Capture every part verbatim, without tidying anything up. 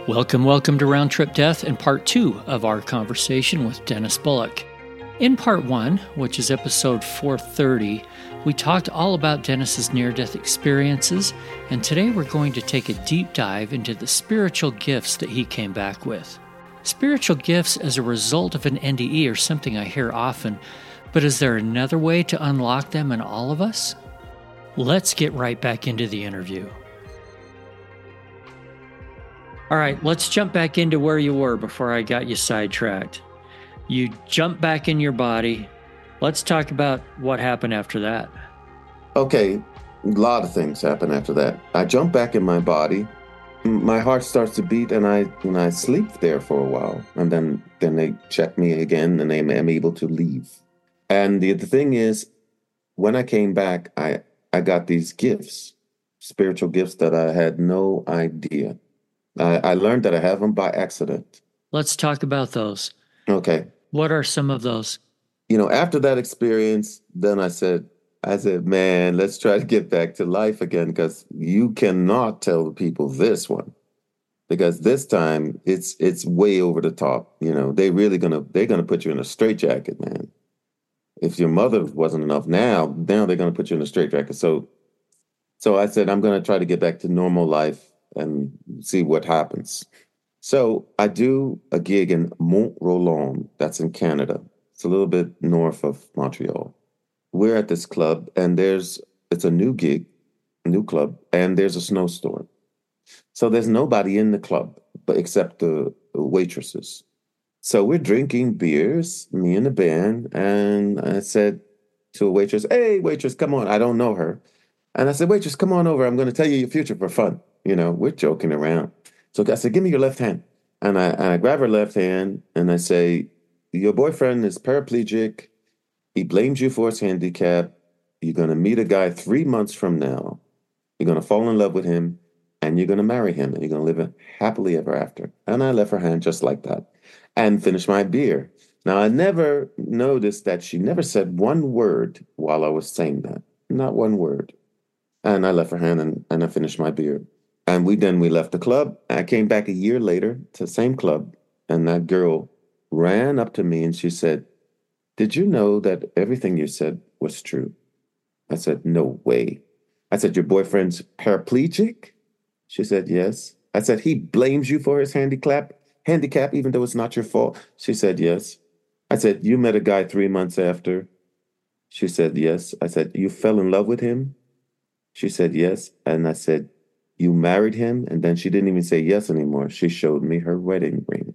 Welcome, welcome to Round Trip Death and part two of our conversation with Dennis Bullock. In part one, which is episode four thirty, we talked all about Dennis's near-death experiences, and today we're going to take a deep dive into the spiritual gifts that he came back with. Spiritual gifts as a result of an N D E are something I hear often, but is there another way to unlock them in all of us? Let's get right back into the interview. All right, let's jump back into where you were before I got you sidetracked. You jumped back in your body. Let's talk about what happened after that. Okay, a lot of things happen after that. I jump back in my body. My heart starts to beat, and I and I sleep there for a while. And then, then they check me again, and I'm, I'm able to leave. And the, the thing is, when I came back, I, I got these gifts, spiritual gifts that I had no idea. I, I learned that I have them by accident. Let's talk about those. Okay. What are some of those? You know, after that experience, then I said, I said, man, let's try to get back to life again, because you cannot tell the people this one, because this time it's it's way over the top. You know, they really gonna they're gonna put you in a straitjacket, man. If your mother wasn't enough, now now they're gonna put you in a straitjacket. So, so I said, I'm gonna try to get back to normal life and see what happens. So I do a gig in Mont Roland, that's in Canada. It's a little bit north of Montreal. We're at this club, and there's it's a new gig, a new club, and there's a snowstorm. So there's nobody in the club but except the waitresses. So we're drinking beers, me and the band, and I said to a waitress, "Hey, waitress, come on." I don't know her. And I said, "Waitress, come on over. I'm going to tell you your future for fun." You know, we're joking around. So I said, "Give me your left hand." And I, and I grab her left hand, and I say, "Your boyfriend is paraplegic. He blames you for his handicap. You're going to meet a guy three months from now. You're going to fall in love with him, and you're going to marry him, and you're going to live happily ever after." And I left her hand just like that and finished my beer. Now, I never noticed that she never said one word while I was saying that. Not one word. And I left her hand, and, and I finished my beer. And we then we left the club. I came back a year later to the same club, and that girl ran up to me and she said, "Did you know that everything you said was true?" I said, "No way." I said, "Your boyfriend's paraplegic?" She said, "Yes." I said, "He blames you for his handicap, handicap, even though it's not your fault?" She said, "Yes." I said, "You met a guy three months after?" She said, "Yes." I said, "You fell in love with him?" She said, "Yes." And I said, "You married him?" And then she didn't even say yes anymore. She showed me her wedding ring.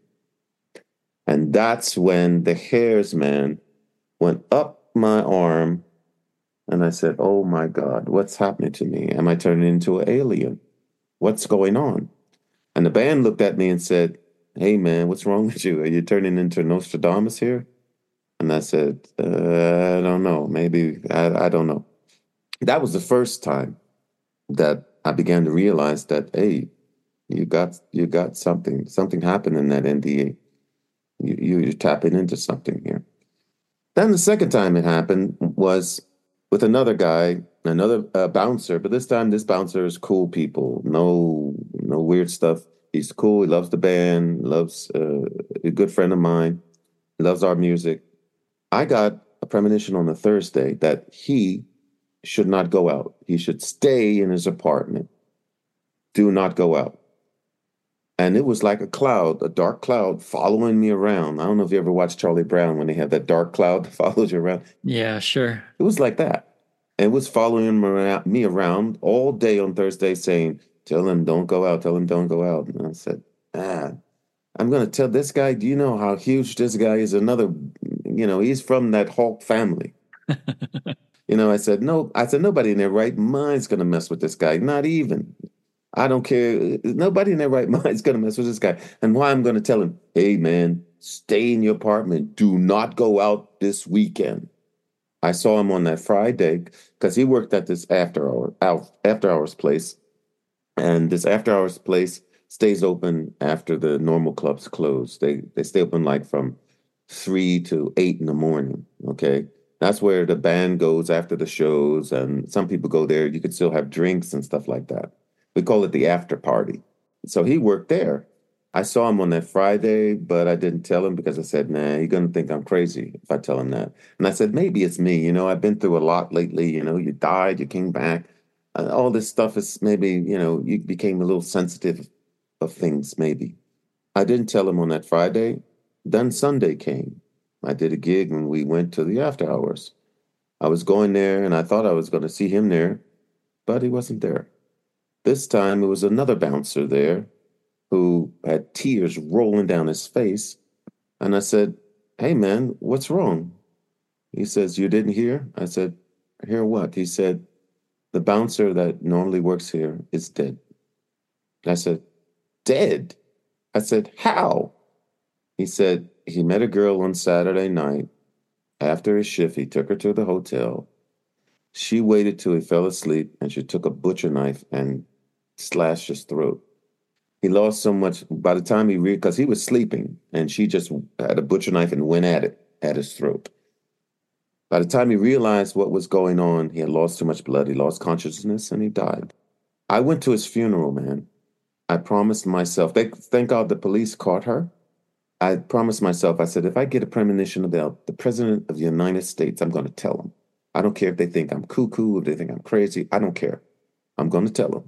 And that's when the hairs, man, went up my arm. And I said, "Oh my God, what's happening to me? Am I turning into an alien? What's going on?" And the band looked at me and said, "Hey man, what's wrong with you? Are you turning into Nostradamus here?" And I said, uh, I don't know. Maybe, I, I don't know. That was the first time that I began to realize that, hey, you got you got something. Something happened in that N D A. You, you, you're tapping into something here. Then the second time it happened was with another guy, another uh, bouncer. But this time, this bouncer is cool people. No, no weird stuff. He's cool. He loves the band. Loves uh, a good friend of mine. He loves our music. I got a premonition on a Thursday that he should not go out. He should stay in his apartment. Do not go out. And it was like a cloud, a dark cloud following me around. I don't know if you ever watched Charlie Brown when they have that dark cloud that follows you around. Yeah, sure. It was like that. And it was following me around all day on Thursday saying, "Tell him don't go out, tell him don't go out." And I said, ah, I'm going to tell this guy, do you know how huge this guy is? Another, you know, he's from that Hulk family. You know, I said, no, I said, nobody in their right mind's going to mess with this guy. Not even. I don't care. Nobody in their right mind is going to mess with this guy. And why I'm going to tell him, "Hey, man, stay in your apartment. Do not go out this weekend." I saw him on that Friday because he worked at this after hour, out, after hours place. And this after hours place stays open after the normal clubs close. They, they stay open like from three to eight in the morning. Okay. That's where the band goes after the shows. And some people go there. You could still have drinks and stuff like that. We call it the after party. So he worked there. I saw him on that Friday, but I didn't tell him because I said, nah, he's going to think I'm crazy if I tell him that. And I said, maybe it's me. You know, I've been through a lot lately. You know, you died, you came back. Uh, all this stuff is maybe, you know, you became a little sensitive of things, maybe. I didn't tell him on that Friday. Then Sunday came. I did a gig and we went to the after hours. I was going there and I thought I was going to see him there, but he wasn't there. This time it was another bouncer there who had tears rolling down his face. And I said, hey, man, what's wrong? He says, you didn't hear? I said, hear what? He said, the bouncer that normally works here is dead. I said, dead? I said, how? He said, he met a girl on Saturday night. After his shift, he took her to the hotel. She waited till he fell asleep, and she took a butcher knife and slashed his throat. He lost so much by the time he read because he was sleeping, and she just had a butcher knife and went at it at his throat. By the time he realized what was going on, he had lost too much blood. He lost consciousness, and he died. I went to his funeral, man. I promised myself. They, thank God the police caught her. I promised myself, I said, if I get a premonition about the president of the United States, I'm going to tell them. I don't care if they think I'm cuckoo, if they think I'm crazy. I don't care. I'm going to tell them.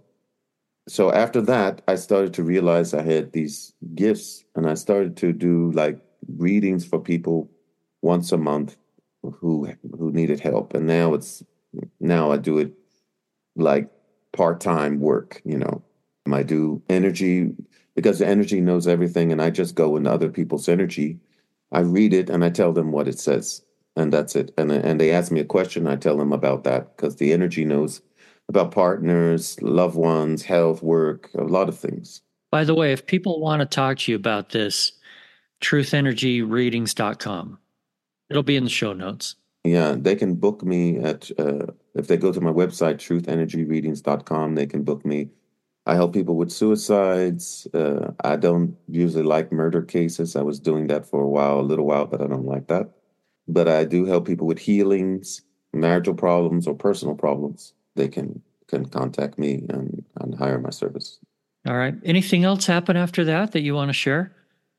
So after that, I started to realize I had these gifts, and I started to do like readings for people once a month who who needed help. And now it's now I do it like part-time work, you know. I do energy because the energy knows everything, and I just go into other people's energy. I read it and I tell them what it says, and that's it. And and they ask me a question, I tell them about that because the energy knows about partners, loved ones, health, work, a lot of things. By the way, if people want to talk to you about this, truth energy readings dot com. It'll be in the show notes. Yeah, they can book me at, uh, if they go to my website, truth energy readings dot com, they can book me. I help people with suicides. Uh, I don't usually like murder cases. I was doing that for a while, a little while, but I don't like that. But I do help people with healings, marital problems, or personal problems. They can can contact me and, and hire my service. All right. Anything else happen after that that you want to share?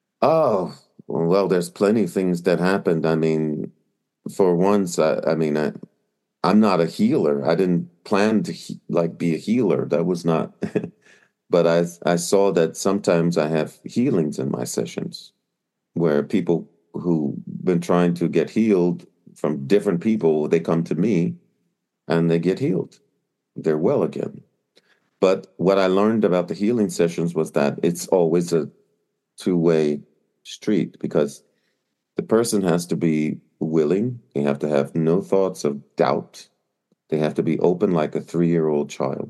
Oh, well, there's plenty of things that happened. I mean, for once, I, I mean, I, I'm not a healer. I didn't plan to he- like be a healer. That was not. But I I saw that sometimes I have healings in my sessions where people who've been trying to get healed from different people, they come to me and they get healed. They're well again. But what I learned about the healing sessions was that it's always a two-way street because the person has to be willing. They have to have no thoughts of doubt. They have to be open like a three-year-old child.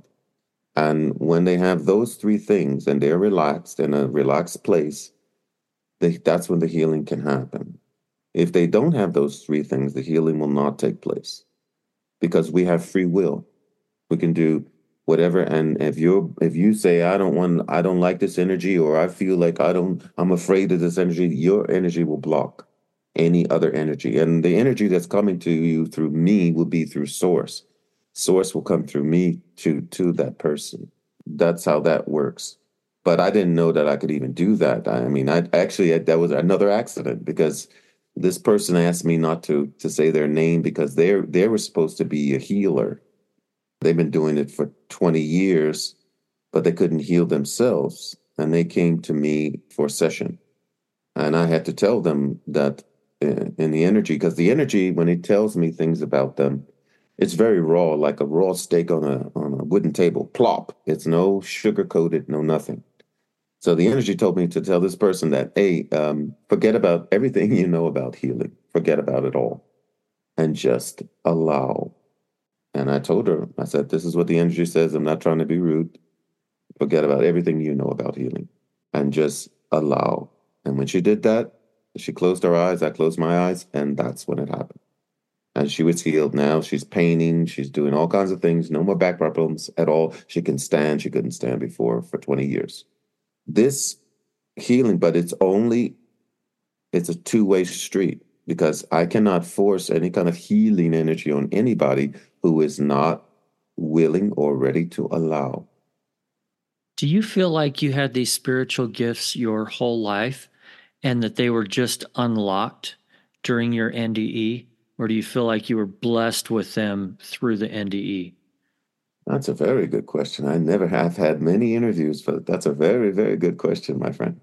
And when they have those three things and they're relaxed in a relaxed place, they, that's when the healing can happen. If they don't have those three things, the healing will not take place because we have free will. We can do whatever. And if you if you say, I don't want, I don't like this energy, or I feel like I don't, I'm afraid of this energy, your energy will block any other energy. And the energy that's coming to you through me will be through source. Source will come through me to to that person. That's how that works. But I didn't know that I could even do that. I mean, I actually, that was another accident because this person asked me not to to say their name because they they were supposed to be a healer. They've been doing it for twenty years, but they couldn't heal themselves. And they came to me for a session. And I had to tell them that uh, in the energy, because the energy, when it tells me things about them, it's very raw, like a raw steak on a on a wooden table. Plop. It's no sugar coated, no nothing. So the energy told me to tell this person that, hey, um, forget about everything you know about healing. Forget about it all, and just allow. And I told her, I said, this is what the energy says. I'm not trying to be rude. Forget about everything you know about healing, and just allow. And when she did that, she closed her eyes. I closed my eyes, and that's when it happened. And she was healed now. She's painting. She's doing all kinds of things. No more back problems at all. She can stand. She couldn't stand before for twenty years. This healing, but it's only, it's a two-way street because I cannot force any kind of healing energy on anybody who is not willing or ready to allow. Do you feel like you had these spiritual gifts your whole life and that they were just unlocked during your N D E? Or do you feel like you were blessed with them through the N D E? That's a very good question. I never have had many interviews, but that's a very, very good question, my friend.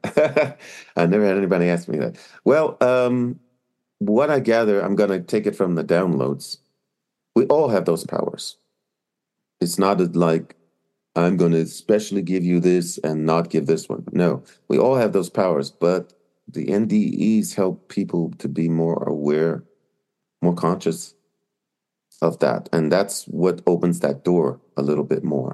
I never had anybody ask me that. Well, um, what I gather, I'm going to take it from the downloads. We all have those powers. It's not as like I'm going to especially give you this and not give this one. No, we all have those powers, but the N D Es help people to be more aware, more conscious of that. And that's what opens that door a little bit more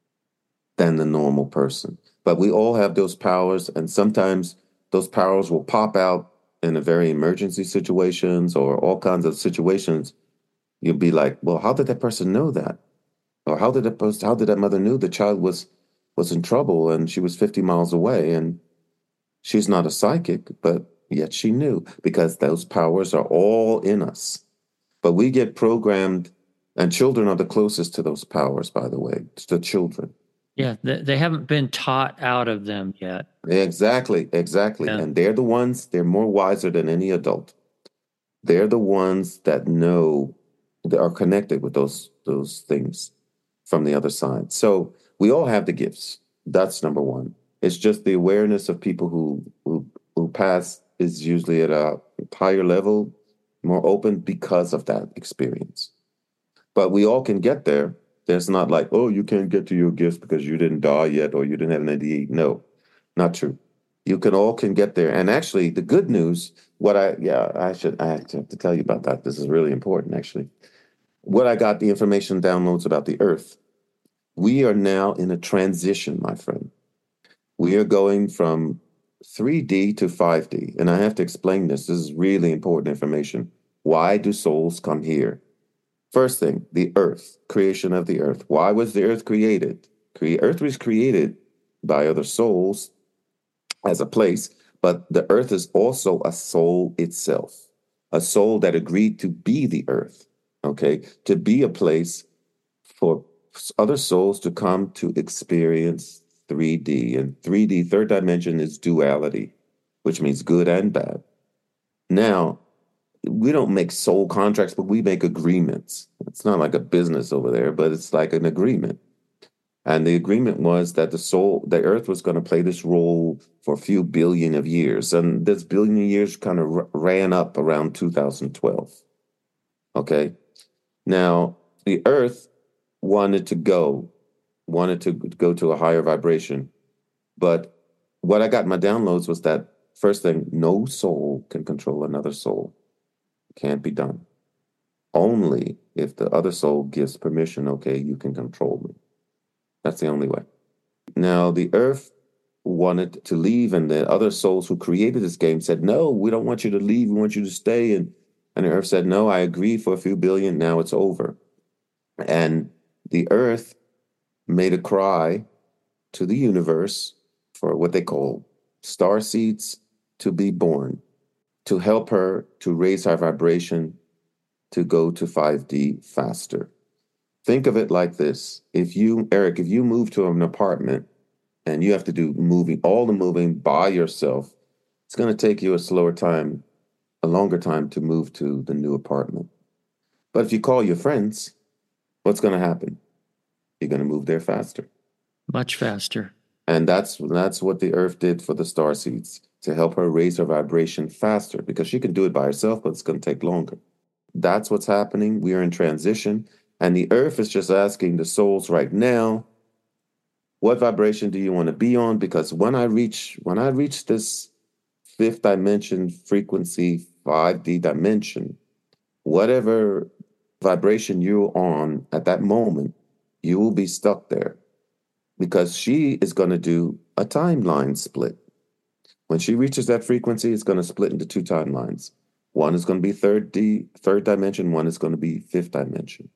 than the normal person. But we all have those powers, and sometimes those powers will pop out in a very emergency situations or all kinds of situations. You'll be like, well, how did that person know that? Or how did that person, how did that mother knew the child was was in trouble and she was fifty miles away, and she's not a psychic, but yet she knew because those powers are all in us. But we get programmed, and children are the closest to those powers, by the way. It's the children. Yeah, they, they haven't been taught out of them yet. Exactly, exactly. Yeah. And they're the ones, they're more wiser than any adult. They're the ones that know, that are connected with those those things from the other side. So we all have the gifts. That's number one. It's just the awareness of people who who, who pass is usually at a higher level, more open because of that experience. But we all can get there. There's not like, oh, you can't get to your gifts because you didn't die yet or you didn't have an N D E. No, not true. You can all can get there. And actually, the good news, what I, yeah, I should, I have to tell you about that. This is really important, actually. What I got the information downloads about the Earth. We are now in a transition, my friend. We are going from three D to five D. And I have to explain this. This is really important information. Why do souls come here? First thing, the earth, creation of the earth. Why was the earth created? Cre- earth was created by other souls as a place, but the earth is also a soul itself, a soul that agreed to be the earth, okay? To be a place for other souls to come to experience three D. And three D, third dimension, is duality, which means good and bad. Now, we don't make soul contracts, but we make agreements. It's not like a business over there, but it's like an agreement. And the agreement was that the soul, the earth was going to play this role for a few billion of years. And this billion of years kind of r- ran up around two thousand twelve. Okay. Now, the earth wanted to go, wanted to go to a higher vibration. But what I got in my downloads was that first thing, no soul can control another soul. Can't be done. Only if the other soul gives permission, okay, you can control me. That's the only way. Now, the earth wanted to leave, and the other souls who created this game said, no, we don't want you to leave. We want you to stay. And, and the earth said, no, I agree for a few billion. Now it's over. And the earth made a cry to the universe for what they call star seeds to be born, to help her to raise her vibration to go to five D faster. Think of it like this. If you, Eric, if you move to an apartment and you have to do moving, all the moving by yourself, it's going to take you a slower time, a longer time to move to the new apartment. But if you call your friends, what's going to happen? You're going to move there faster. Much faster. And that's that's what the earth did for the star seeds, to help her raise her vibration faster, because she can do it by herself, but it's going to take longer. That's what's happening. We are in transition. And the earth is just asking the souls right now, what vibration do you want to be on? Because when I reach, when I reach this fifth dimension frequency, five D dimension, whatever vibration you're on at that moment, you will be stuck there. Because she is going to do a timeline split. When she reaches that frequency, it's going to split into two timelines. One is going to be third D, third dimension. One is going to be fifth dimension.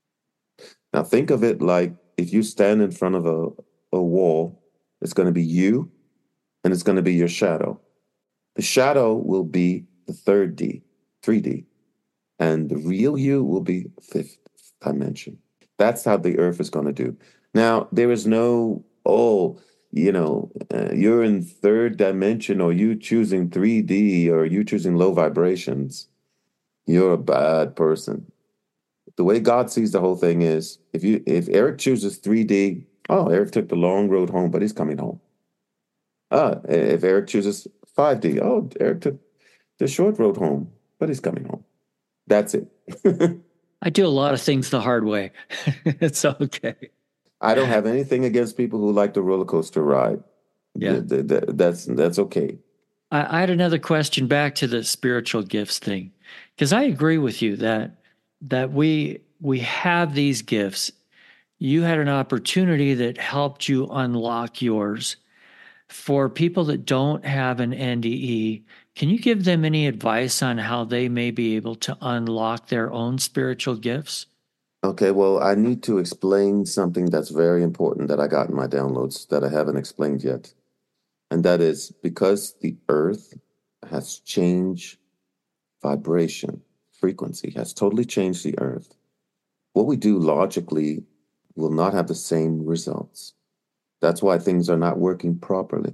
Now think of it like if you stand in front of a, a wall, it's going to be you and it's going to be your shadow. The shadow will be the third D, three D, and the real you will be fifth dimension. That's how the earth is going to do. Now, there is no oh, you know, uh, you're in third dimension, or you choosing three D, or you choosing low vibrations, you're a bad person. The way God sees the whole thing is, if you if Eric chooses three D, oh, Eric took the long road home, but he's coming home. Ah, if Eric chooses five D, oh, Eric took the short road home, but he's coming home. That's it. I do a lot of things the hard way. It's okay. I don't have anything against people who like the roller coaster ride. Yeah. The- the- the- that's that's okay. I, I had another question back to the spiritual gifts thing, because I agree with you that that we we have these gifts. You had an opportunity that helped you unlock yours. For people that don't have an N D E, can you give them any advice on how they may be able to unlock their own spiritual gifts? Okay, well, I need to explain something that's very important that I got in my downloads that I haven't explained yet. And that is because the earth has changed vibration, frequency has totally changed the earth. What we do logically will not have the same results. That's why things are not working properly.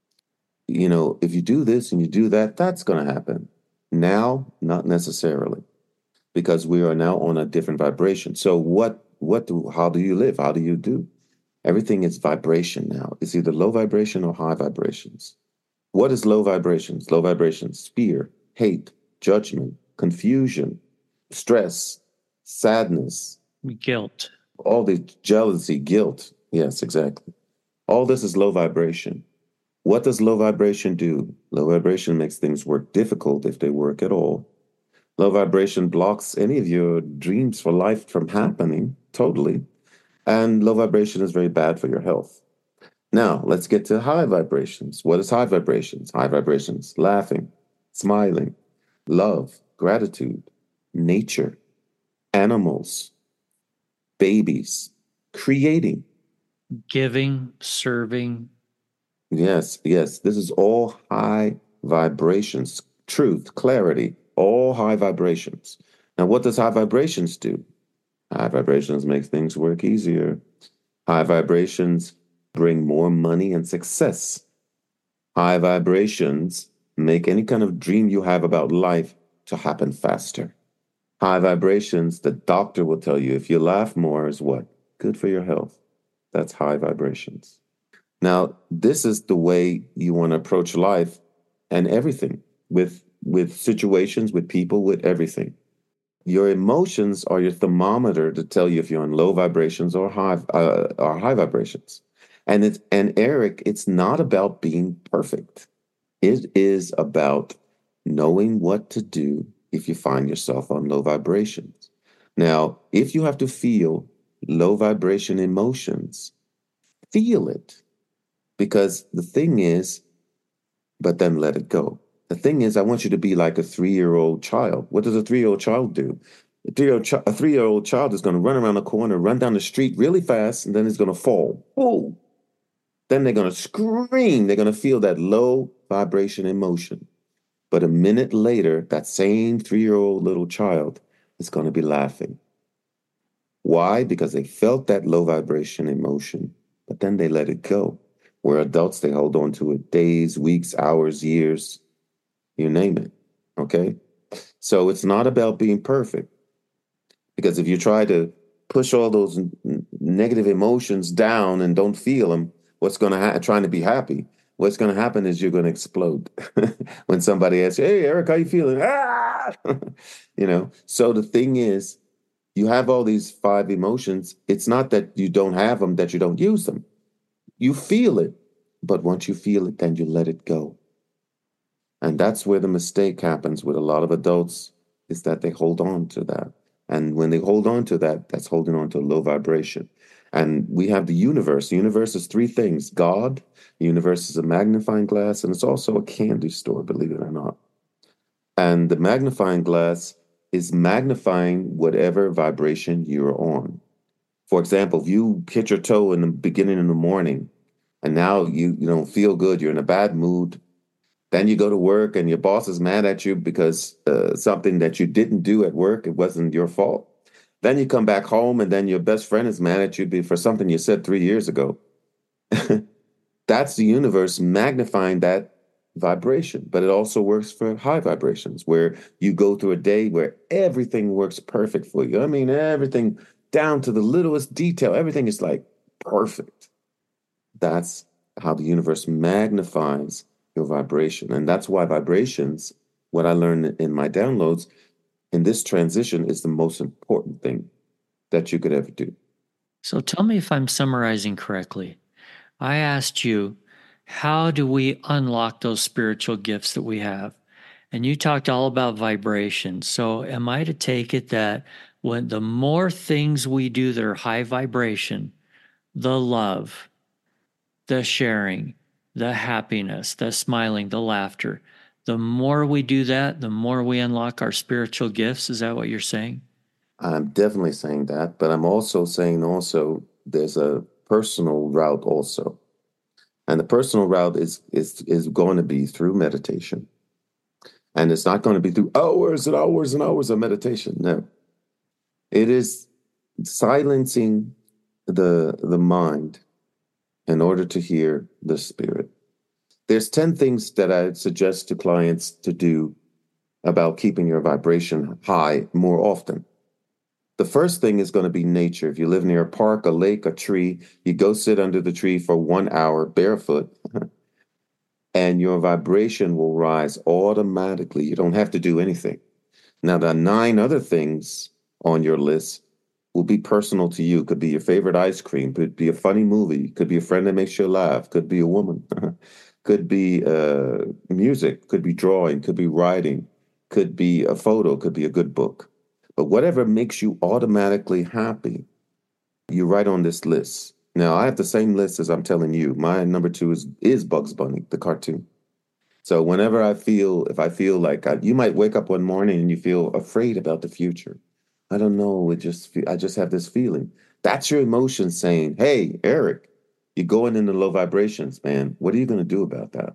You know, if you do this and you do that, that's going to happen. Now, not necessarily, because we are now on a different vibration. So what, what do, how do you live? How do you do? Everything is vibration now. It's either low vibration or high vibrations. What is low vibrations? Low vibrations: fear, hate, judgment, confusion, stress, sadness, Guilt. all the jealousy, guilt. Yes, exactly. All this is low vibration. What does low vibration do? Low vibration makes things work difficult if they work at all. Low vibration blocks any of your dreams for life from happening totally. And low vibration is very bad for your health. Now, let's get to high vibrations. What is high vibrations? High vibrations: laughing, smiling, love, gratitude, nature, animals, babies, creating. Giving, serving. Yes, yes, this is all high vibrations. Truth, clarity, all high vibrations. Now, what does high vibrations do? High vibrations make things work easier. High vibrations bring more money and success. High vibrations make any kind of dream you have about life to happen faster. High vibrations, the doctor will tell you, if you laugh more, is what? Good for your health. That's high vibrations. Now, this is the way you want to approach life and everything, with with situations, with people, with everything. Your emotions are your thermometer to tell you if you're on low vibrations or high uh, or high vibrations. And it's and Eric, it's not about being perfect. It is about knowing what to do if you find yourself on low vibrations. Now, if you have to feel low vibration emotions, feel it. Because the thing is, but then let it go. The thing is, I want you to be like a three-year-old child. What does a three-year-old child do? A three-year-old, chi- a three-year-old child is going to run around the corner, run down the street really fast, and then it's going to fall. Oh! Then they're going to scream. They're going to feel that low vibration emotion. But a minute later, that same three-year-old little child is going to be laughing. Why? Because they felt that low vibration emotion, but then they let it go. Where adults, they hold on to it days, weeks, hours, years, you name it. Okay? So it's not about being perfect. Because if you try to push all those n- negative emotions down and don't feel them, what's going to happen? Trying to be happy, what's going to happen is you're going to explode. When somebody asks you, hey, Eric, how you feeling? Ah! You know, so the thing is, you have all these five emotions. It's not that you don't have them, that you don't use them. You feel it, but once you feel it, then you let it go. And that's where the mistake happens with a lot of adults, is that they hold on to that. And when they hold on to that, that's holding on to a low vibration. And we have the universe. The universe is three things: God, the universe is a magnifying glass, and it's also a candy store, believe it or not. And the magnifying glass is magnifying whatever vibration you're on. For example, if you hit your toe in the beginning of the morning and now you, you don't feel good, you're in a bad mood, then you go to work and your boss is mad at you because uh, something that you didn't do at work, it wasn't your fault. Then you come back home and then your best friend is mad at you for something you said three years ago. That's the universe magnifying that vibration. But it also works for high vibrations, where you go through a day where everything works perfect for you. I mean, everything down to the littlest detail, everything is like perfect. That's how the universe magnifies your vibration. And that's why vibrations, what I learned in my downloads, in this transition is the most important thing that you could ever do. So tell me if I'm summarizing correctly. I asked you, how do we unlock those spiritual gifts that we have? And you talked all about vibration. So am I to take it that when the more things we do that are high vibration, the love, the sharing, the happiness, the smiling, the laughter, the more we do that, the more we unlock our spiritual gifts? Is that what you're saying? I'm definitely saying that, but I'm also saying also there's a personal route also. And the personal route is is is going to be through meditation. And it's not going to be through hours and hours and hours of meditation. No. It is silencing the the mind in order to hear the spirit. There's ten things that I suggest to clients to do about keeping your vibration high more often. The first thing is going to be nature. If you live near a park, a lake, a tree, you go sit under the tree for one hour barefoot, and your vibration will rise automatically. You don't have to do anything. Now, the nine other things on your list will be personal to you. Could be your favorite ice cream, could be a funny movie, could be a friend that makes you laugh, could be a woman, could be uh, music, could be drawing, could be writing, could be a photo, could be a good book. But whatever makes you automatically happy, you write on this list. Now, I have the same list as I'm telling you. My number two is, is Bugs Bunny, the cartoon. So whenever I feel, if I feel like I, you might wake up one morning and you feel afraid about the future. I don't know. It just, I just have this feeling. That's your emotion saying, hey, Eric, you're going into low vibrations, man. What are you going to do about that?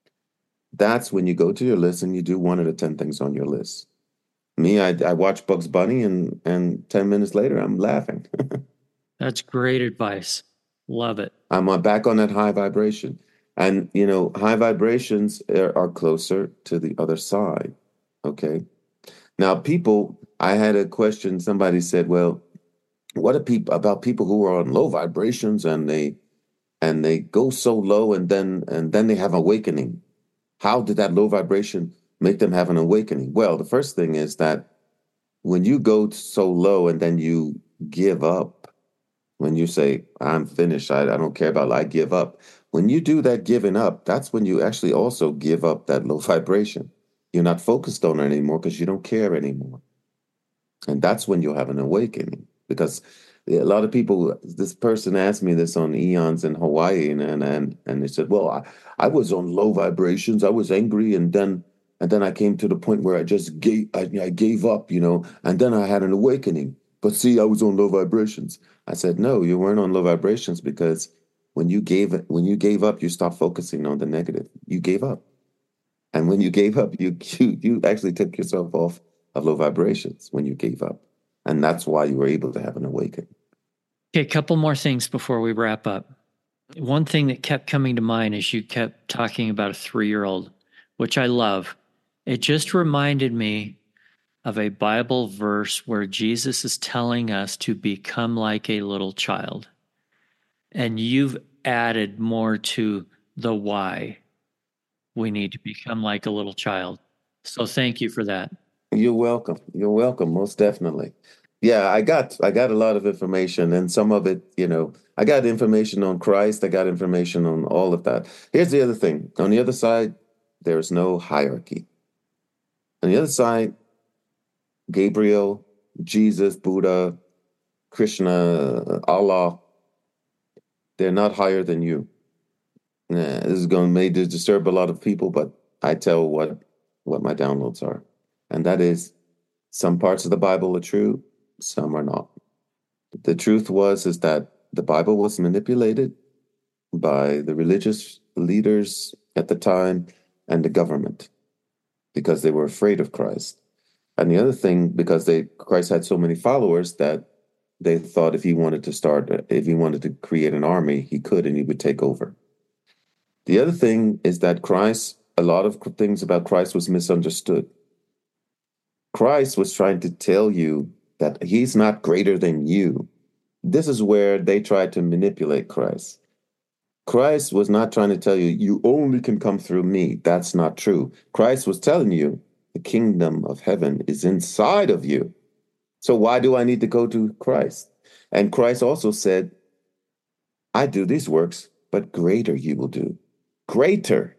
That's when you go to your list and you do one of the ten things on your list. Me, I, I watch Bugs Bunny and, and ten minutes later, I'm laughing. That's great advice. Love it. I'm uh, back on that high vibration. And, you know, high vibrations are, are closer to the other side. Okay. Now, people, I had a question. Somebody said, well, what are people about people who are on low vibrations and they and they go so low and then and then they have awakening? How did that low vibration make them have an awakening? Well, the first thing is that when you go so low and then you give up, when you say, I'm finished, I, I don't care about it, I give up. When you do that giving up, that's when you actually also give up that low vibration. You're not focused on it anymore because you don't care anymore. And that's when you'll have an awakening. Because a lot of people, this person asked me this on Eons in Hawaii, and and and, and they said, well, I, I was on low vibrations, I was angry, and then and then I came to the point where I just gave I, I gave up, you know, and then I had an awakening. But see, I was on low vibrations. I said, no, you weren't on low vibrations because when you gave when you gave up, you stopped focusing on the negative. You gave up. And when you gave up, you you, you actually took yourself off of low vibrations when you gave up. And that's why you were able to have an awakening. Okay, a couple more things before we wrap up. One thing that kept coming to mind is you kept talking about a three-year-old, which I love. It just reminded me of a Bible verse where Jesus is telling us to become like a little child. And you've added more to the why we need to become like a little child. So thank you for that. You're welcome. You're welcome, most definitely. Yeah, I got I got a lot of information, and some of it, you know, I got information on Christ, I got information on all of that. Here's the other thing. On the other side, there's no hierarchy. On the other side, Gabriel, Jesus, Buddha, Krishna, Allah, they're not higher than you. Nah, this is going to may disturb a lot of people, but I tell what what my downloads are. And that is some parts of the Bible are true, some are not. The truth was is that the Bible was manipulated by the religious leaders at the time and the government because they were afraid of Christ. And the other thing, because they Christ had so many followers that they thought if he wanted to start, if he wanted to create an army, he could and he would take over. The other thing is that Christ, a lot of things about Christ was misunderstood. Christ was trying to tell you that he's not greater than you. This is where they tried to manipulate Christ. Christ was not trying to tell you, you only can come through me. That's not true. Christ was telling you, the kingdom of heaven is inside of you. So why do I need to go to Christ? And Christ also said, I do these works, but greater you will do. Greater.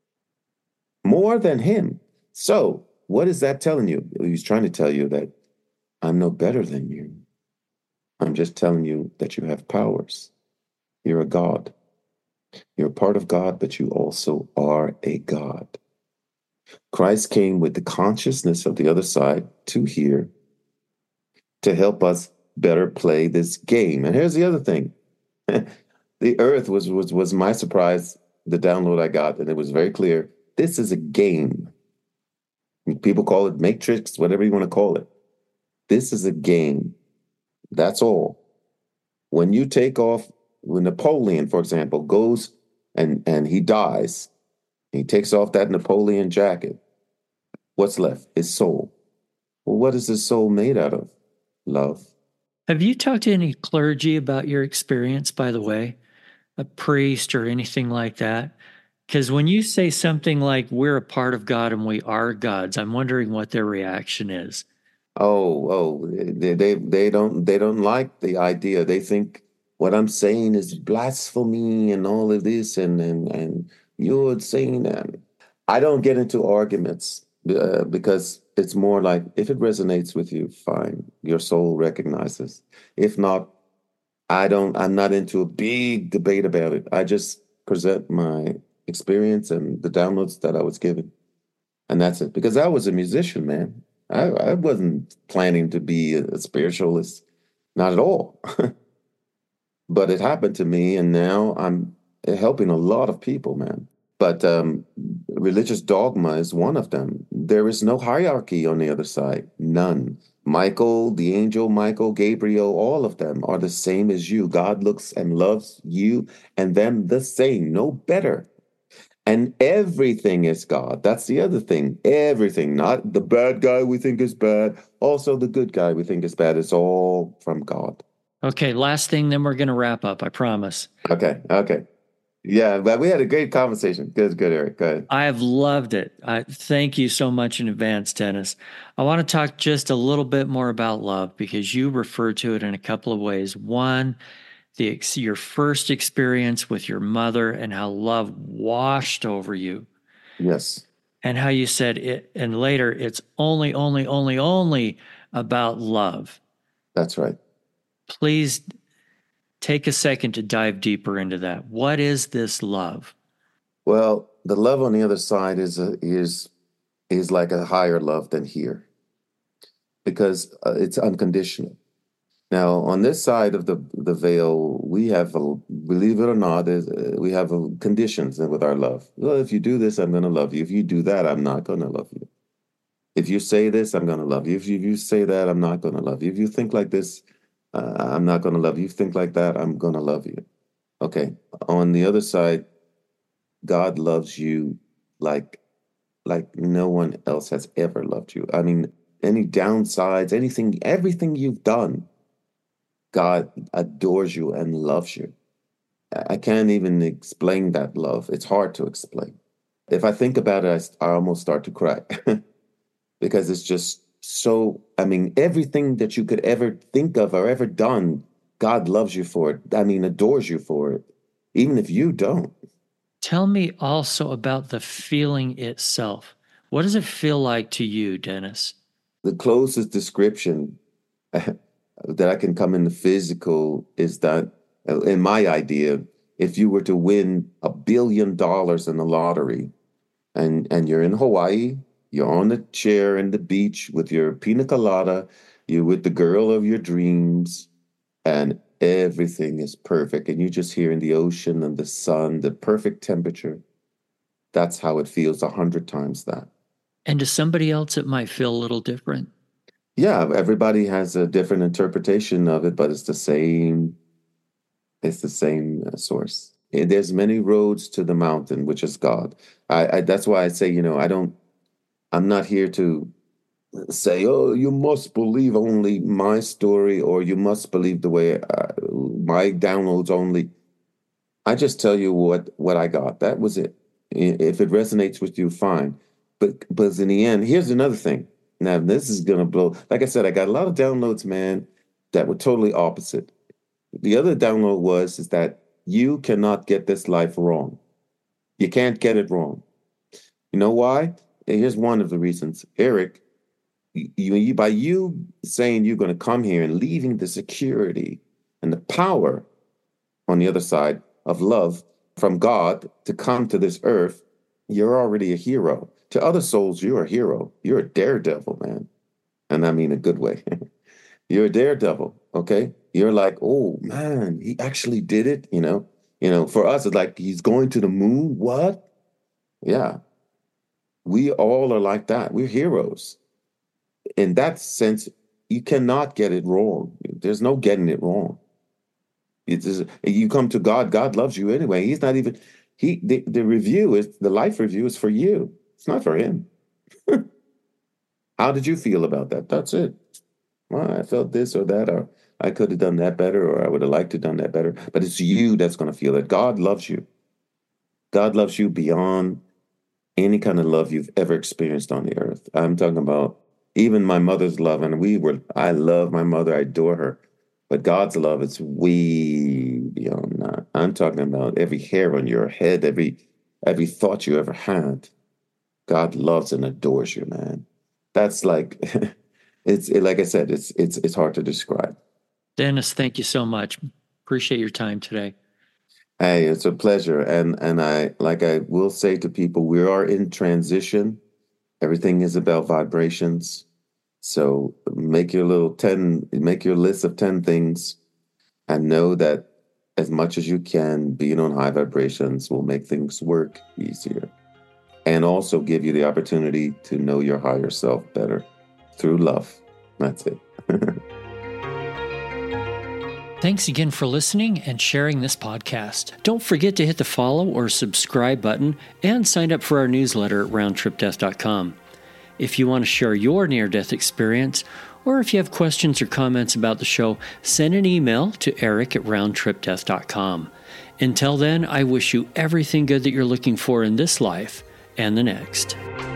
More than him. So what is that telling you? He's trying to tell you that I'm no better than you. I'm just telling you that you have powers. You're a God. You're a part of God, but you also are a God. Christ came with the consciousness of the other side to here to help us better play this game. And here's the other thing. The earth was, was, was my surprise, the download I got, and it was very clear. This is a game. People call it Matrix, whatever you want to call it. This is a game. That's all. When you take off, when Napoleon, for example, goes and, and he dies, he takes off that Napoleon jacket, what's left? His soul. Well, what is his soul made out of? Love. Have you talked to any clergy about your experience, by the way? A priest or anything like that? Because when you say something like we're a part of God and we are gods, I'm wondering what their reaction is. Oh, oh, they, they they don't they don't like the idea. They think what I'm saying is blasphemy and all of this, and and and you're saying that. I don't get into arguments uh, because it's more like if it resonates with you, fine. Your soul recognizes. If not, I don't. I'm not into a big debate about it. I just present my experience and the downloads that I was given, and that's it. Because I was a musician, man. I, I wasn't planning to be a, a spiritualist, not at all. But it happened to me, and now I'm helping a lot of people, man. But um, religious dogma is one of them. There is no hierarchy on the other side, none. Michael, the angel Michael, Gabriel, all of them are the same as you. God looks and loves you and them the same, no better. And everything is God. That's the other thing. Everything, not the bad guy we think is bad. Also, the good guy we think is bad. It's all from God. Okay, last thing, then we're going to wrap up, I promise. Okay, okay. Yeah, but we had a great conversation. Good, good, Eric. Go ahead. I have loved it. I thank you so much in advance, Dennis. I want to talk just a little bit more about love because you refer to it in a couple of ways. One, the your first experience with your mother and how love washed over you. Yes. And how you said it, and later it's only, only, only, only about love. That's right. Please take a second to dive deeper into that. What is this love? Well, the love on the other side is a, is is like a higher love than here, because uh, it's unconditional. Now, on this side of the the veil, we have, a, believe it or not, is, uh, we have a, conditions with our love. Well, if you do this, I'm going to love you. If you do that, I'm not going to love you. If you say this, I'm going to love you. If you, if you say that, I'm not going to love you. If you think like this, uh, I'm not going to love you. If you think like that, I'm going to love you. Okay. On the other side, God loves you like like no one else has ever loved you. I mean, any downsides, anything, everything you've done, God adores you and loves you. I can't even explain that love. It's hard to explain. If I think about it, I, I almost start to cry because it's just so, I mean, everything that you could ever think of or ever done, God loves you for it. I mean, adores you for it, even if you don't. Tell me also about the feeling itself. What does it feel like to you, Dennis? The closest description that I can come in the physical is that, in my idea, if you were to win a billion dollars in the lottery and, and you're in Hawaii, you're on a chair in the beach with your pina colada, you're with the girl of your dreams, and everything is perfect, and you just hear in the ocean and the sun, the perfect temperature. That's how it feels a hundred times that. And to somebody else, it might feel a little different. Yeah, everybody has a different interpretation of it, but it's the same. It's the same uh, source. Eh, There's many roads to the mountain, which is God. I, I that's why I say, you know, I don't. I'm not here to say, oh, you must believe only my story, or you must believe the way uh, my downloads only. I just tell you what what I got. That was it. I- If it resonates with you, fine. But but in the end, here's another thing. Now this is gonna blow. Like I said, I got a lot of downloads, man, that were totally opposite. The other download was is that you cannot get this life wrong. You can't get it wrong. You know why? Here's one of the reasons. Eric, you, you by you saying you're going to come here and leaving the security and the power on the other side of love from God to come to this earth, you're already a hero. To other souls, you're a hero. You're a daredevil, man. And I mean a good way. You're a daredevil, okay? You're like, oh man, he actually did it, you know? You know, for us, it's like he's going to the moon. What? Yeah, we all are like that. We're heroes. In that sense, you cannot get it wrong. There's no getting it wrong. It's just, you come to God, God loves you anyway. He's not even he the, the review is the life review is for you. It's not for him. How did you feel about that? That's it. Well, I felt this or that, or I could have done that better, or I would have liked to have done that better. But it's you that's going to feel it. God loves you. God loves you beyond any kind of love you've ever experienced on the earth. I'm talking about even my mother's love, and we were, I love my mother, I adore her. But God's love is way beyond that. I'm talking about every hair on your head, every every thought you ever had. God loves and adores you, man. That's like it's it, like I said, it's it's it's hard to describe. Dennis, thank you so much. Appreciate your time today. Hey, it's a pleasure. And and I like I will say to people, we are in transition. Everything is about vibrations. So make your little ten, make your list of ten things and know that as much as you can, being on high vibrations will make things work easier. And also give you the opportunity to know your higher self better through love. That's it. Thanks again for listening and sharing this podcast. Don't forget to hit the follow or subscribe button and sign up for our newsletter at round trip death dot com. If you want to share your near-death experience, or if you have questions or comments about the show, send an email to eric at round trip death dot com. Until then, I wish you everything good that you're looking for in this life and the next.